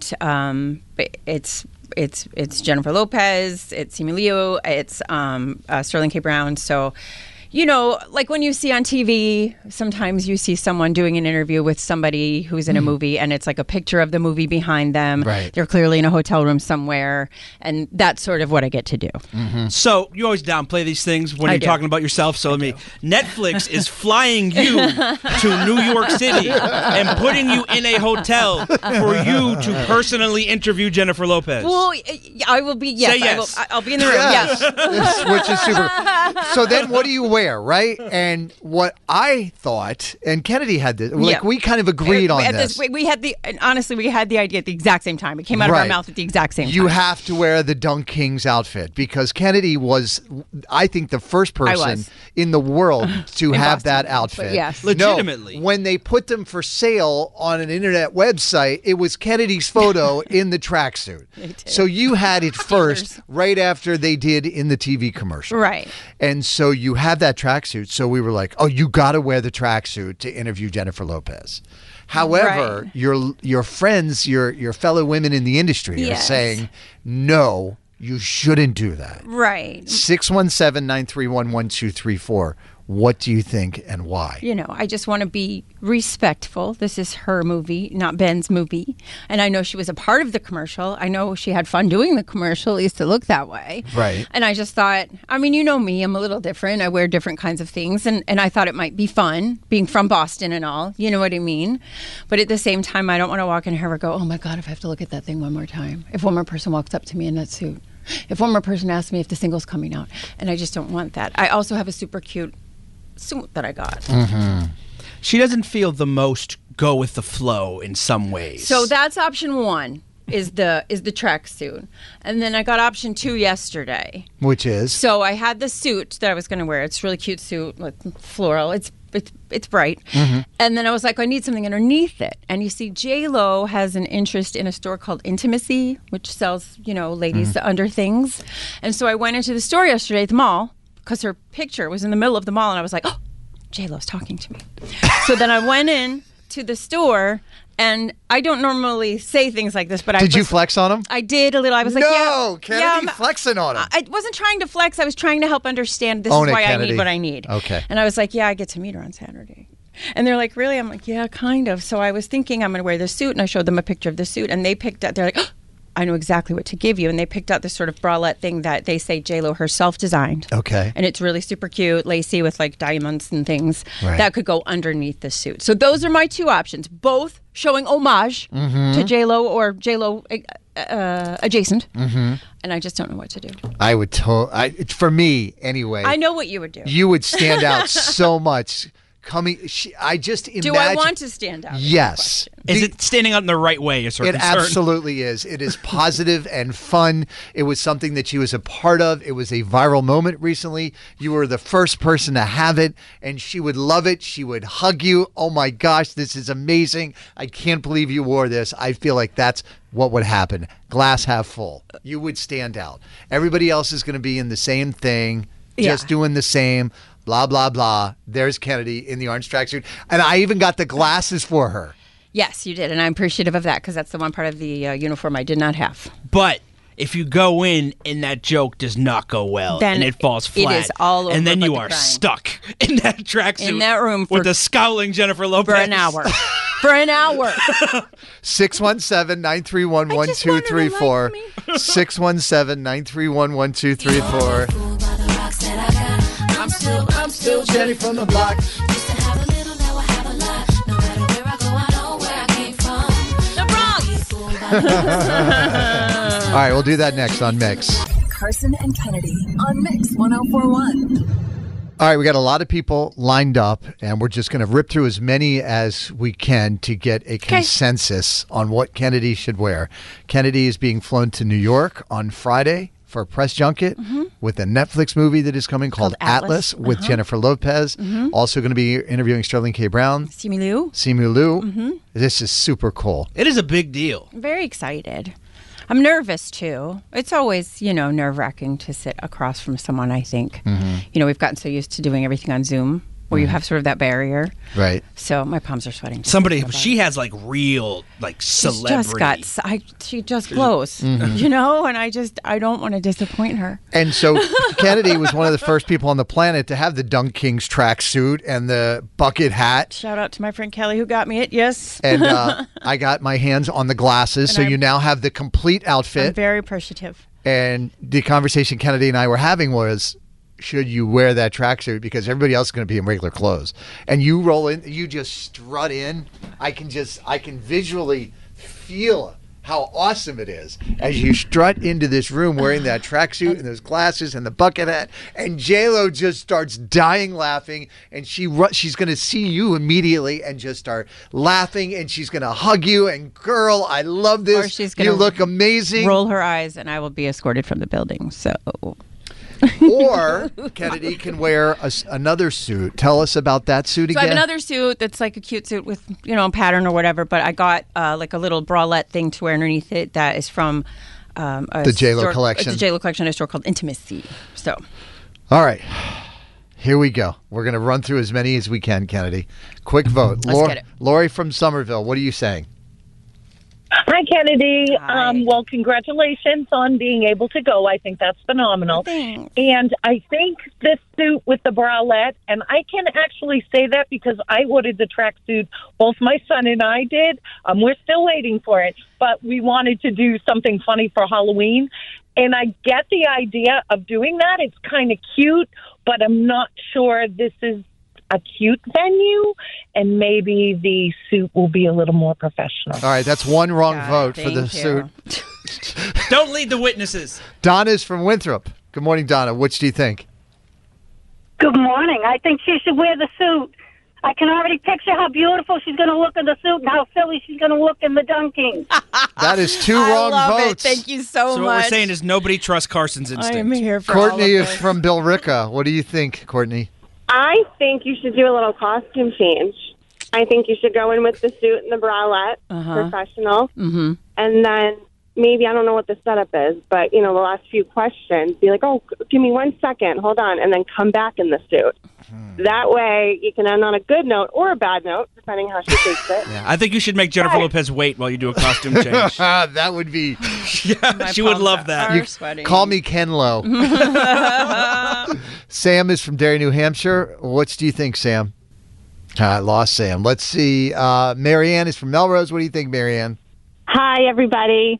it's Jennifer Lopez, it's Simu Liu, it's Sterling K. Brown. So like when you see on TV, sometimes you see someone doing an interview with somebody who's in a movie and it's like a picture of the movie behind them. Right. They're clearly in a hotel room somewhere. And that's sort of what I get to do. So you always downplay these things when you're talking about yourself. So Netflix is flying you to New York City and putting you in a hotel for you to personally interview Jennifer Lopez. Well, I will be, yes. Say yes. I'll be in the room, yes. Which is super. So then what do you wear, right? And what I thought, and Kennedy had this, we kind of agreed on this. And honestly, we had the idea at the exact same time. It came out of our mouth at the exact same time. You have to wear the Dunk Kings outfit because Kennedy was, I think, the first person in the world to have that outfit. Yes. Legitimately. No, when they put them for sale on an internet website, it was Kennedy's photo in the tracksuit. So you had it first, right after they did in the TV commercial. Right. And so you have that tracksuit. So we were like, oh, you got to wear the tracksuit to interview Jennifer Lopez. However, your friends, your fellow women in the industry are saying, no, you shouldn't do that. Right. 617-931-1234. What do you think and why? I just want to be respectful. This is her movie, not Ben's movie. And I know she was a part of the commercial. I know she had fun doing the commercial, at least to look that way. Right. And I just thought, you know me, I'm a little different. I wear different kinds of things. And I thought it might be fun, being from Boston and all. You know what I mean? But at the same time, I don't want to walk in here and go, oh my God, if I have to look at that thing one more time. If one more person walks up to me in that suit. If one more person asks me if the single's coming out. And I just don't want that. I also have a super cute suit that I got. She doesn't feel the most go with the flow in some ways. So that's option one is the tracksuit. And then I got option 2 yesterday. Which is? So I had the suit that I was going to wear. It's a really cute suit, like floral. It's bright. And then I was like, I need something underneath it. And you see, J-Lo has an interest in a store called Intimacy, which sells, ladies under things. And so I went into the store yesterday at the mall, because her picture was in the middle of the mall, and I was like, oh, J-Lo's talking to me. So then I went in to the store, and I don't normally say things like this, but Did you flex on him? I did a little. I was like, Kennedy flexing on him. I wasn't trying to flex. I was trying to help understand this is why Kennedy. I need what I need. Okay. And I was like, I get to meet her on Saturday. And they're like, really? I'm like, yeah, kind of. So I was thinking I'm going to wear the suit, and I showed them a picture of the suit, and they picked out, they're like, oh, I know exactly what to give you. And they picked out this sort of bralette thing that they say J-Lo herself designed. Okay. And it's really super cute, lacy with like diamonds and things that could go underneath the suit. So those are my two options, both showing homage to J-Lo or J-Lo adjacent. And I just don't know what to do. I would for me anyway. I know what you would do. You would stand out so much. I just imagine. Do I want to stand out? Yes. Is it standing out in the right way? It absolutely is. It is positive and fun. It was something that she was a part of. It was a viral moment recently. You were the first person to have it, and she would love it. She would hug you. Oh my gosh, this is amazing. I can't believe you wore this. I feel like that's what would happen. Glass half full. You would stand out. Everybody else is going to be in the same thing, just doing the same. Blah, blah, blah. There's Kennedy in the orange tracksuit. And I even got the glasses for her. Yes, you did. And I'm appreciative of that because that's the one part of the uniform I did not have. But if you go in and that joke does not go well then and it falls flat. It is all over. And then you are crying. Stuck in that tracksuit. In that room with a scowling Jennifer Lopez. For an hour. For an hour. 617-931-1234. 617-931-1234. I'm still Jenny from the block. Used to have a little, now I have a lot. No matter where I go, I know where I came from. The Bronx. All right, we'll do that next on Mix. Carson and Kennedy on Mix 104.1. All right, we got a lot of people lined up, and we're just going to rip through as many as we can to get a consensus on what Kennedy should wear. Kennedy is being flown to New York on Friday for a press junket with a Netflix movie that is coming called Atlas with Jennifer Lopez. Also going to be interviewing Sterling K. Brown. Simu Liu. This is super cool. It is a big deal. I'm very excited. I'm nervous, too. It's always, nerve-wracking to sit across from someone, I think. We've gotten so used to doing everything on Zoom where you have sort of that barrier. Right. So my palms are sweating. She has like real like celebrity. She just glows, Mhm. you know, and I don't want to disappoint her. And so Kennedy was one of the first people on the planet to have the Dunk Kings tracksuit and the bucket hat. Shout out to my friend Kelly who got me it. Yes. And I got my hands on the glasses. So you now have the complete outfit. I'm very appreciative. And the conversation Kennedy and I were having was, should you wear that tracksuit? Because everybody else is going to be in regular clothes. And you roll in, you just strut in. I can visually feel how awesome it is as you strut into this room wearing that tracksuit and those glasses and the bucket hat. And J-Lo just starts dying laughing. And she's going to see you immediately and just start laughing. And she's going to hug you. And girl, I love this. Or she's gonna you look amazing. Roll her eyes, and I will be escorted from the building. So. Or Kennedy can wear another suit. Tell us about that suit So again. I have another suit that's like a cute suit with, a pattern or whatever, but I got like a little bralette thing to wear underneath it that is from The J.Lo collection. The J.Lo collection, a store called Intimacy. So. All right. Here we go. We're going to run through as many as we can, Kennedy. Quick vote. Let's get it. Lori from Somerville, what are you saying? Hi, Kennedy. Well, congratulations on being able to go. I think that's phenomenal. Thanks. And I think this suit with the bralette, and I can actually say that because I ordered the tracksuit, both my son and I did. We're still waiting for it, but we wanted to do something funny for Halloween. And I get the idea of doing that. It's kind of cute, but I'm not sure this is a cute venue, and maybe the suit will be a little more professional. All right, that's one wrong vote for the thank suit. Don't lead the witnesses. Donna's from Winthrop. Good morning, Donna. Which do you think? Good morning. I think she should wear the suit. I can already picture how beautiful she's going to look in the suit and how silly she's going to look in the dunking. That is two wrong votes. Thank you so So much. what we're saying is nobody trusts Carson's instinct. I'm here for Courtney all of is it. from Billerica. What do you think, Courtney? I think you should do a little costume change. I think you should go in with the suit and the bralette, professional, Mm-hmm. and then maybe, I don't know what the setup is, but, the last few questions, be like, oh, give me 1 second, hold on, and then come back in the suit. That way, you can end on a good note or a bad note, depending how she takes it. Yeah, I think you should make Jennifer Lopez wait while you do a costume change. That would be... Yeah, she would love that. You call me Ken Lowe. Sam is from Derry, New Hampshire. What do you think, Sam? I lost Sam. Let's see. Marianne is from Melrose. What do you think, Marianne? Hi, everybody.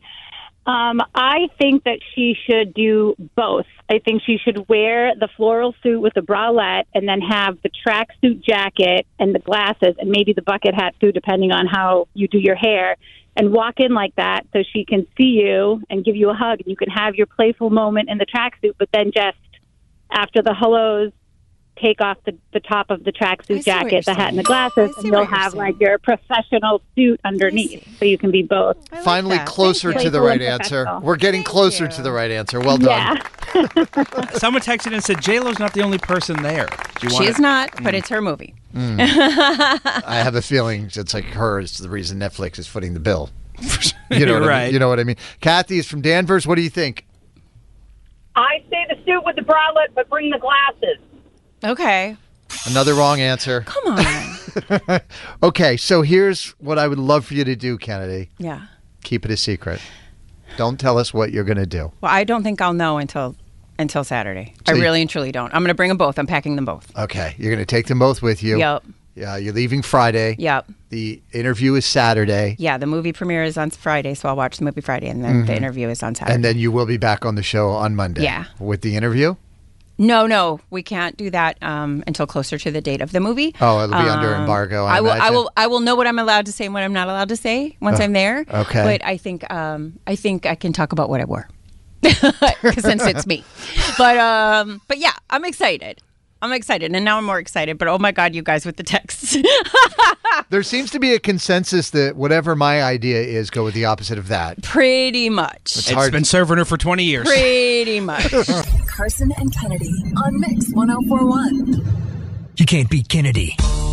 I think that she should do both. I think she should wear the floral suit with the bralette and then have the tracksuit jacket and the glasses and maybe the bucket hat too, depending on how you do your hair, and walk in like that so she can see you and give you a hug. And you can have your playful moment in the tracksuit, but then just after the hellos, take off the top of the tracksuit jacket, the hat, and the glasses, and you'll have like your professional suit underneath, so you can be both. Finally, closer to the right answer. We're getting closer to the right answer. Well done. Someone texted and said, J-Lo's not the only person there. Do you want She is it? not, but it's her movie. I have a feeling it's like her is the reason Netflix is footing the bill. You know You're what I right. mean? You know what I mean? Kathy is from Danvers. What do you think? I say the suit with the bralette, but bring the glasses. Okay. Another wrong answer. Come on. Okay, so here's what I would love for you to do, Kennedy. Yeah. Keep it a secret. Don't tell us what you're going to do. Well, I don't think I'll know until Saturday. So I you- really and truly don't. I'm going to bring them both. I'm packing them both. Okay, you're going to take them both with you. Yep. Yeah, you're leaving Friday. Yep. The interview is Saturday. Yeah, the movie premiere is on Friday, so I'll watch the movie Friday, and then the interview is on Saturday. And then you will be back on the show on Monday. Yeah. With the interview? No, we can't do that until closer to the date of the movie. Oh, it'll be under embargo, I imagine. I will know what I'm allowed to say and what I'm not allowed to say once I'm there. Okay. But I think I can talk about what I wore, since it's me. But yeah, I'm excited. And now I'm more excited. But oh my God, you guys with the texts. There seems to be a consensus that whatever my idea is, go with the opposite of that. Pretty much. It's been serving her for 20 years. Pretty much. Carson and Kennedy on Mix 1041. You can't beat Kennedy.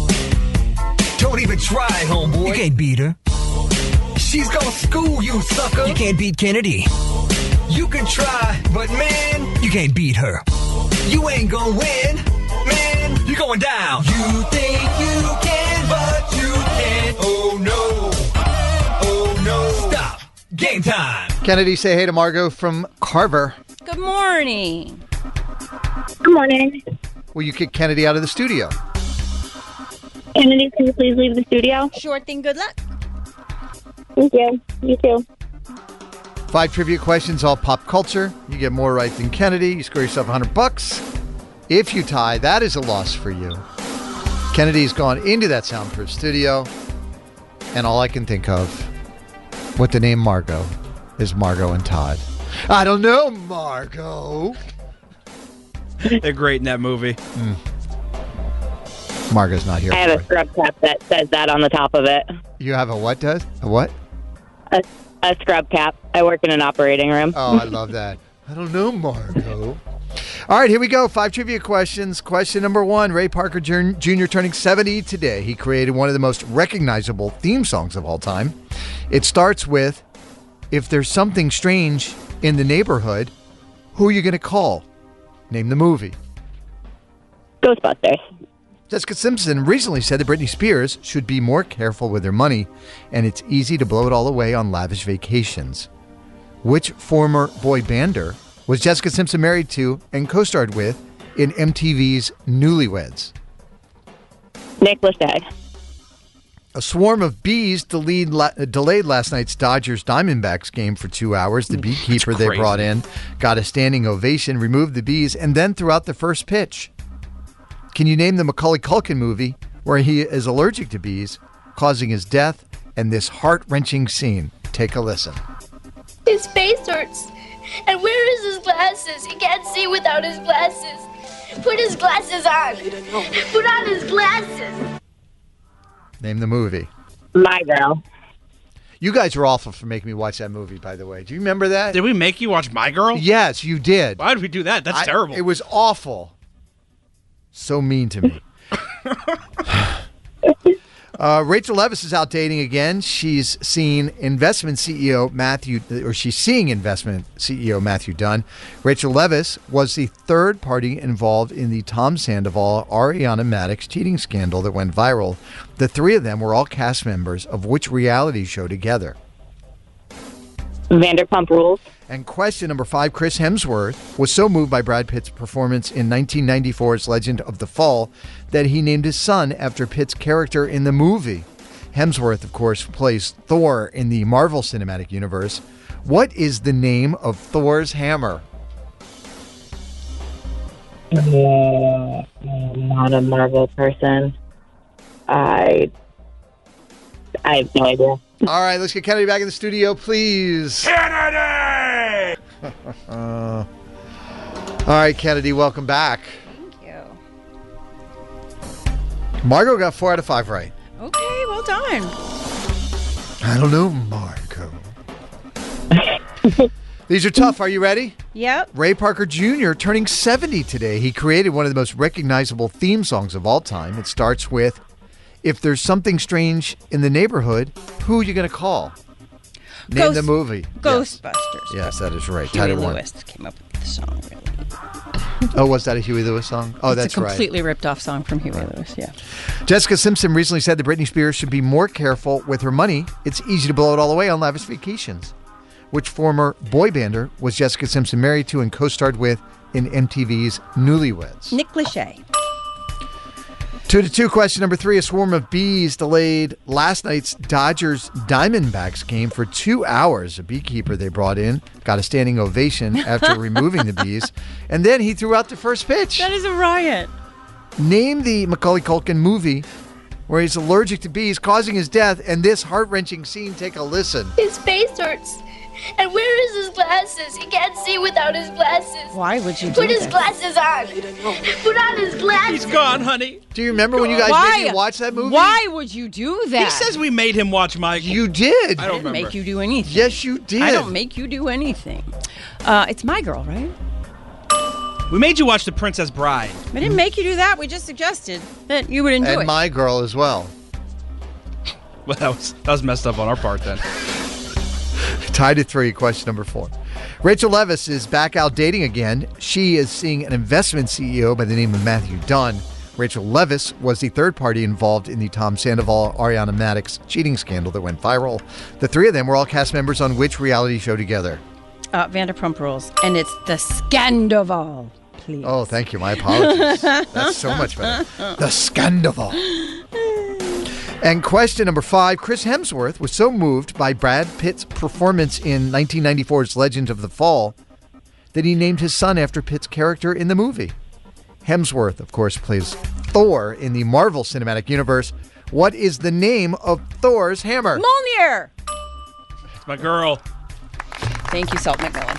Don't even try, homeboy. You can't beat her. She's gonna school you, sucker. You can't beat Kennedy. You can try, but man, you can't beat her. You ain't gonna win, man. You're going down. count. You think you can, but you can't. Oh no. Oh no. Stop. Game time. Kennedy, say hey to Margot from Carver. Good morning. Good morning. Will you kick Kennedy out of the studio? Kennedy, can you please leave the studio? Sure thing. Good luck. Thank you. You too. 5 trivia questions, all pop culture. You get more right than Kennedy. You score yourself $100. If you tie, that is a loss for you. Kennedy's gone into that soundproof studio, and all I can think of with the name Margot is Margot and Todd. I don't know, Margot. They're great in that movie. Margot's not here. I have a scrub cap that says that on the top of it. You have a what, does? A what? A scrub cap. I work in an operating room. Oh, I love that. I don't know, Margot. All right, here we go. 5 trivia questions. Question number 1. Ray Parker Jr. turning 70 today. He created one of the most recognizable theme songs of all time. It starts with, if there's something strange in the neighborhood, who are you going to call? Name the movie. Ghostbusters. Jessica Simpson recently said that Britney Spears should be more careful with her money, and it's easy to blow it all away on lavish vacations. Which former boy bander was Jessica Simpson married to and co-starred with in MTV's Newlyweds? Nick Lachey. A swarm of bees delayed last night's Dodgers-Diamondbacks game for 2 hours. The beekeeper they brought in got a standing ovation, removed the bees, and then threw out the first pitch. Can you name the Macaulay Culkin movie where he is allergic to bees, causing his death, and this heart-wrenching scene? Take a listen. His face hurts. And where is his glasses? He can't see without his glasses. Put his glasses on. Put on his glasses. Name the movie. My Girl. You guys are awful for making me watch that movie, by the way. Do you remember that? Did we make you watch My Girl? Yes, you did. Why did we do that? That's terrible. It was awful. So mean to me. Rachel Leviss is out dating again. She's seeing investment CEO Matthew Dunn. Rachel Leviss was the third party involved in the Tom Sandoval, Ariana Madix cheating scandal that went viral. The 3 of them were all cast members of which reality show together? Vanderpump Rules. And question number 5, Chris Hemsworth was so moved by Brad Pitt's performance in 1994's Legend of the Fall that he named his son after Pitt's character in the movie. Hemsworth, of course, plays Thor in the Marvel Cinematic Universe. What is the name of Thor's hammer? I'm not a Marvel person. I have no idea. All right, let's get Kennedy back in the studio, please. Kennedy! All right, Kennedy, welcome back. Thank you. Margot got 4 out of 5 right. Okay, well done. I don't know, Margot. These are tough. Are you ready? Yep. Ray Parker Jr. turning 70 today. He created one of the most recognizable theme songs of all time. It starts with, if there's something strange in the neighborhood, who are you going to call? Name the movie. Ghostbusters. Yes, that is right. Huey Title Lewis came up with the song, really. Oh, was that a Huey Lewis song? Oh, that's It's a right. completely ripped off song from Huey Lewis, yeah. Jessica Simpson recently said that Britney Spears should be more careful with her money. It's easy to blow it all away on lavish vacations. Which former boy bander was Jessica Simpson married to and co-starred with in MTV's Newlyweds? Nick Lachey. 2-2. Question number 3. A swarm of bees delayed last night's Dodgers-Diamondbacks game for 2 hours. A beekeeper they brought in got a standing ovation after removing the bees. And then he threw out the first pitch. That is a riot. Name the Macaulay Culkin movie where he's allergic to bees, causing his death, and this heart-wrenching scene. Take a listen. His face hurts. And where is his glasses? He can't see without his glasses. Why would you do Put his this? glasses on. Put on his glasses. He's gone, honey. Do you remember when you guys made me watch that movie? Why would you do that? He says we made him watch My Girl. You did. I don't didn't remember. make you do anything. Yes, you did. I don't make you do anything. It's My Girl, right? We made you watch The Princess Bride. We didn't make you do that. We just suggested that you would enjoy And it. My Girl as well. Well, that was messed up on our part then. Tied at 3. Question number 4. Rachel Leviss is back out dating again. She is seeing an investment CEO by the name of Matthew Dunn. Rachel Leviss was the third party involved in the Tom Sandoval-Ariana Madix cheating scandal that went viral. The three of them were all cast members on which reality show together? Vanderpump Rules. And it's the Scandoval, please. Oh, thank you. My apologies. That's so much better. The Scandoval. And question number 5. Chris Hemsworth was so moved by Brad Pitt's performance in 1994's Legend of the Fall that he named his son after Pitt's character in the movie. Hemsworth, of course, plays Thor in the Marvel Cinematic Universe. What is the name of Thor's hammer? Mjolnir. It's my girl. Thank you, Salt McMillan.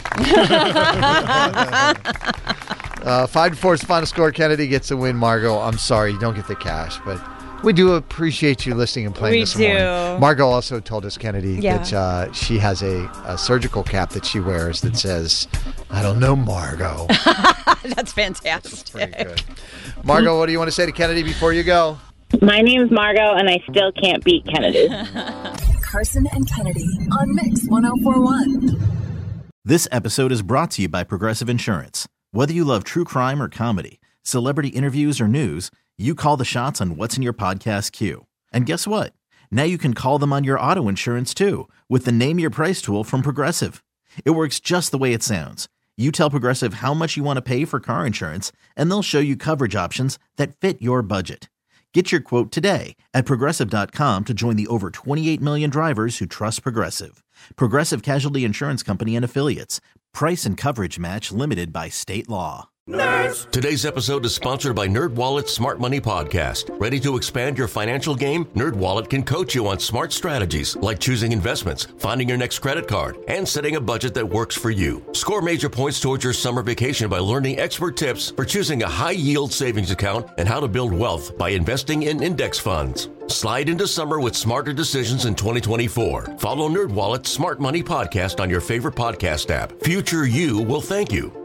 5-4 is the final score. Kennedy gets the win. Margot, I'm sorry, you don't get the cash, but we do appreciate you listening and playing this morning. Margot also told us, Kennedy, that she has a surgical cap that she wears that says, I don't know, Margot. That's fantastic. That's pretty good. Margot, what do you want to say to Kennedy before you go? My name's Margot, and I still can't beat Kennedy. Carson and Kennedy on Mix 104.1. This episode is brought to you by Progressive Insurance. Whether you love true crime or comedy, celebrity interviews or news, you call the shots on what's in your podcast queue. And guess what? Now you can call them on your auto insurance too with the Name Your Price tool from Progressive. It works just the way it sounds. You tell Progressive how much you want to pay for car insurance, and they'll show you coverage options that fit your budget. Get your quote today at Progressive.com to join the over 28 million drivers who trust Progressive. Progressive Casualty Insurance Company and Affiliates. Price and coverage match limited by state law. Nerds! Today's episode is sponsored by NerdWallet's Smart Money Podcast. Ready to expand your financial game? NerdWallet can coach you on smart strategies like choosing investments, finding your next credit card, and setting a budget that works for you. Score major points towards your summer vacation by learning expert tips for choosing a high-yield savings account and how to build wealth by investing in index funds. Slide into summer with smarter decisions in 2024. Follow NerdWallet's Smart Money Podcast on your favorite podcast app. Future you will thank you.